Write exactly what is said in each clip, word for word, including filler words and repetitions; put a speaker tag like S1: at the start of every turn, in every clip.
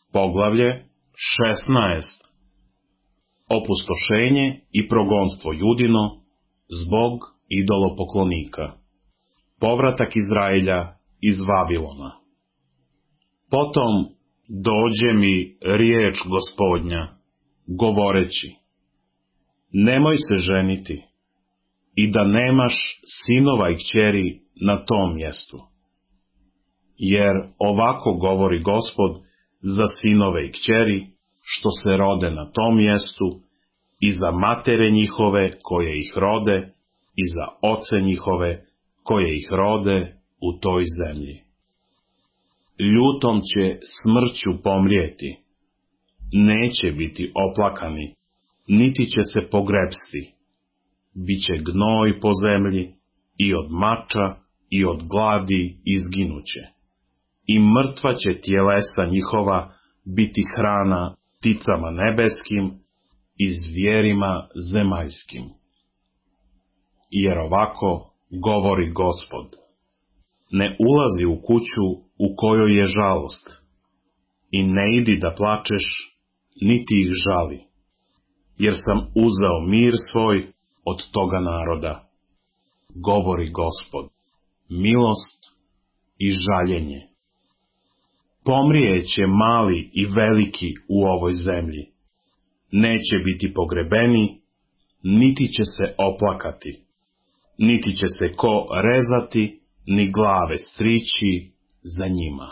S1: Poglavlje šesnaest. Opustošenje i progonstvo Judino zbog idolopoklonika. Povratak Izraelja iz Vavilona. Potom dođe mi riječ Gospodnja, govoreći: nemoj se ženiti i da nemaš sinova i kćeri na tom mjestu. Jer ovako govori Gospod za sinove i kćeri što se rode na tom mjestu i za matere njihove koje ih rode i za oce njihove koje ih rode u toj zemlji. Ljutom će smrću pomrijeti, neće biti oplakani, niti će se pogrepsti. Biće gnoj po zemlji i od mača i od gladi izginuće. I mrtva će tjelesa njihova biti hrana pticama nebeskim i zvijerima zemaljskim. Jer ovako govori Gospod: ne ulazi u kuću u kojoj je žalost i ne idi da plačeš, niti ih žali, jer sam uzeo mir svoj od toga naroda, govori Gospod, milost i žaljenje. Pomrijeće mali i veliki u ovoj zemlji, neće biti pogrebeni, niti će se oplakati, niti će se ko rezati, ni glave strići za njima.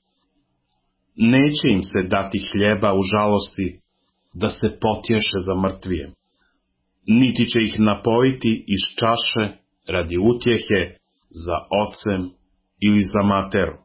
S1: Neće im se dati hljeba u žalosti, da se potješe za mrtvijem, niti će ih napojiti iz čaše radi utjehe za ocem ili za materu.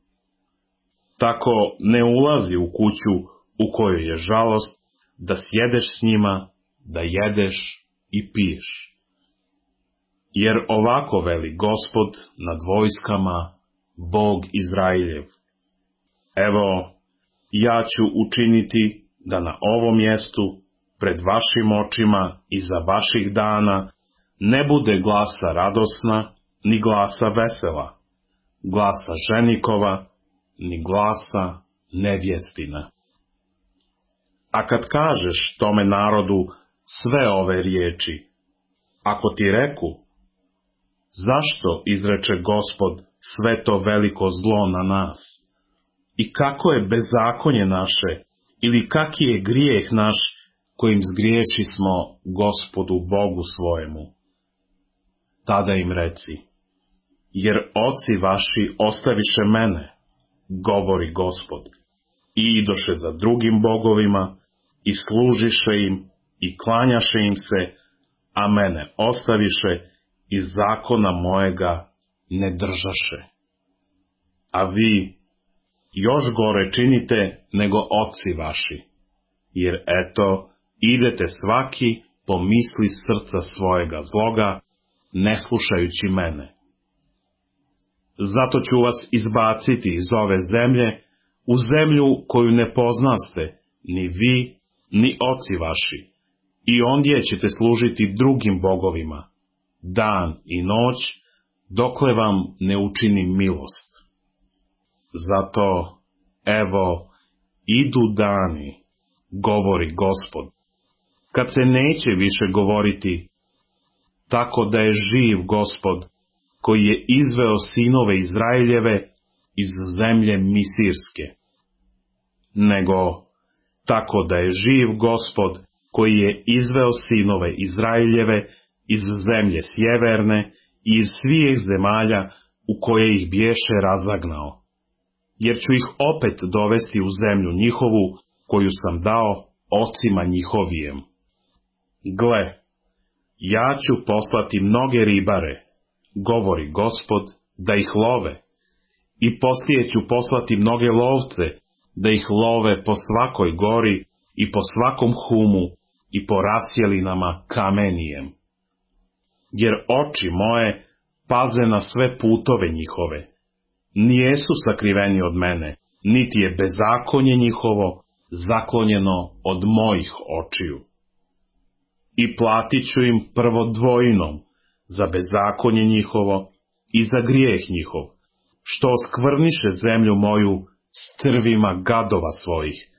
S1: Tako ne ulazi u kuću u kojoj je žalost, da sjedeš s njima, da jedeš i piješ. Jer ovako veli Gospod nad vojskama, Bog Izraeljev: evo, ja ću učiniti da na ovom mjestu, pred vašim očima i za vaših dana, ne bude glasa radosna, ni glasa vesela, glasa ženikova, ni glasa nevjestina. A kad kažeš tome narodu sve ove riječi, ako ti reku: zašto izreče Gospod sve to veliko zlo na nas? I kako je bezakonje naše, ili kaki je grijeh naš kojim zgriješi smo Gospodu Bogu svojemu? Tada im reci: jer oci vaši ostaviše mene, govori Gospod, i idoše za drugim bogovima, i služiše im, i klanjaše im se, a mene ostaviše, i zakona mojega ne držaše. A vi još gore činite nego oci vaši, jer eto, idete svaki po misli srca svojega zloga, ne slušajući mene. Zato ću vas izbaciti iz ove zemlje, u zemlju koju ne poznaste, ni vi, ni oci vaši, i ondje ćete služiti drugim bogovima, dan i noć, dokle vam ne učinim milost. Zato, evo, idu dani, govori Gospod, kad se neće više govoriti: tako da je živ Gospod, koji je izveo sinove Izraeljeve iz zemlje Misirske, nego tako da je živ Gospod, koji je izveo sinove Izraeljeve iz zemlje sjeverne i iz svih zemalja u koje ih biješe razagnao, jer ću ih opet dovesti u zemlju njihovu, koju sam dao ocima njihovijem. Gle, ja ću poslati mnoge ribare, govori Gospod, da ih love, i poslije ću poslati mnoge lovce, da ih love po svakoj gori i po svakom humu i po rasjelinama kamenijem. Jer oči moje paze na sve putove njihove, nijesu sakriveni od mene, niti je bezakonje njihovo zaklonjeno od mojih očiju. I platit ću im prvo dvojinom za bezakonje njihovo i za grijeh njihov, što oskvrniše zemlju moju strvima gadova svojih,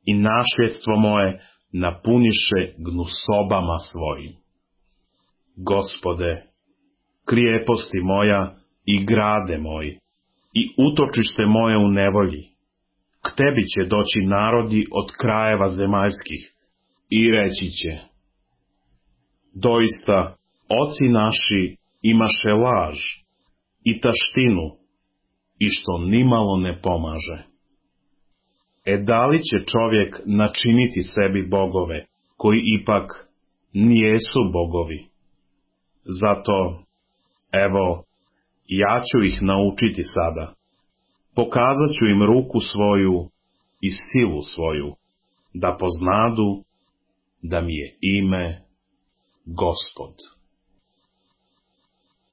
S1: i našljedstvo moje napuniše gnusobama svojim. Gospode, krijeposti moja i grade moj, i utočište moje u nevolji, k tebi će doći narodi od krajeva zemaljskih i reći će: doista, oci naši imaše laž i taštinu, i što nimalo ne pomaže. E da li će čovjek načiniti sebi bogove, koji ipak nijesu bogovi? Zato, evo, ja ću ih naučiti sada. Pokazat ću im ruku svoju i silu svoju, da poznadu da mi je ime Gospod.